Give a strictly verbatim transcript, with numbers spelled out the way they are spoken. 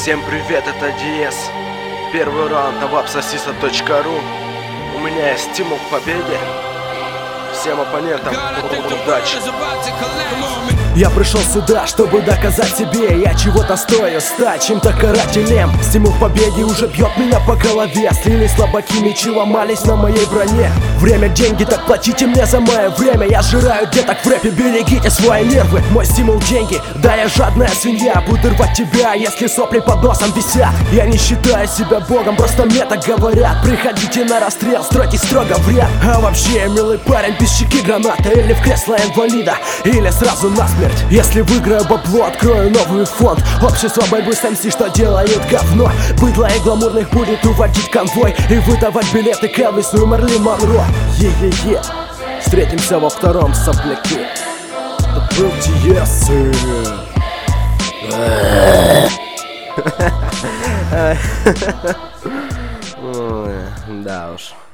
Всем привет, это Диес. Первый раунд на вапсосиса точка ру. У меня есть стимул к победе. Всем оппонентам удачи. Я пришел сюда, чтобы доказать себе, я чего-то стою, стать чем-то карателем. Стимул к победе уже бьет меня по голове. Слили слабаки, мечи ломались на моей броне. Время, деньги, так платите мне за мое время. Я сжираю деток в рэпе, берегите свои нервы. Мой стимул деньги, да я жадная свинья. Буду рвать тебя, если сопли под носом висят. Я не считаю себя богом, просто мне так говорят. Приходите на расстрел, стройте строго в ряд. А вообще я милый парень, без щеки граната. Или в кресло инвалида, или сразу насмерть. Если выиграю бабло, открою новый фонд. Общество борьбы с МС, что делает говно. Быдло и гламурных будет уводить конвой и выдавать билеты к Элвису и Мерлин Монро. Е-е-е, встретимся во втором, сопляки. Это был Диес. Ой, да уж.